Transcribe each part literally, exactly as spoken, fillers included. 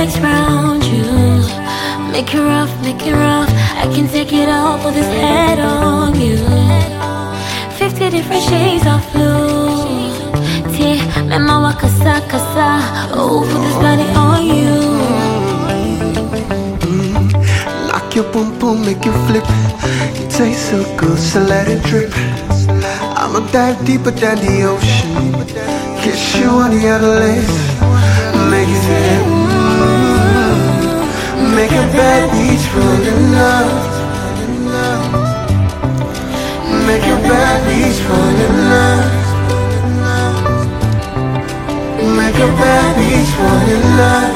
legs round you. Make it rough, make it rough. I can take it all, put this head on you. Fifty different shades of blue. Te, mema wa kasa kasa. Oh, put this body on you. mm. Lock your boom boom, make you flip. You taste so good, so let it drip. I'ma dive deeper than the ocean. Kiss you on the other lips. Make it dip. Make a bad beach fall in love. Make a bad beach fall in love. Make a bad beach fall in love.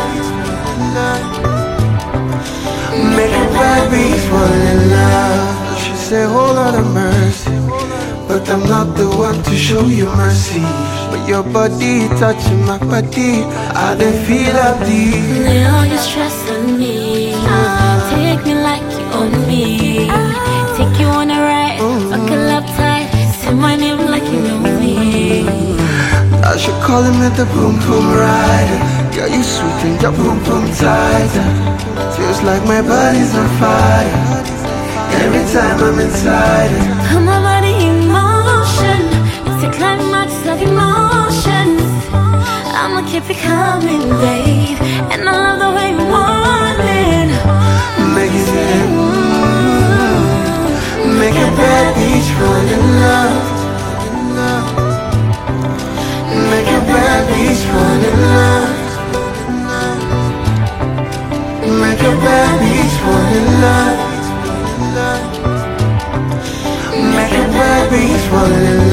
Make a bad beach fall in love. She said, whole lot of mercy, but I'm not the one to show you mercy. But your body touching my body, I done feel up deep. Lay all your stress on me. Take me like you own me. Take you on a ride, buckle up tight. Say my name like you know me. I should call him at the boom boom rider. Girl, you sweet and your boom boom tighter. Feels like my body's on fire every time I'm inside it. Put my body in motion. It's a climax of emotions. I'ma keep it coming, babe. And I love the way you want it. Make it dip. Make a bad beach fall in love. Make a bad beach fall in love. Make a bad beach fall in love. Make a bad beach fall in love.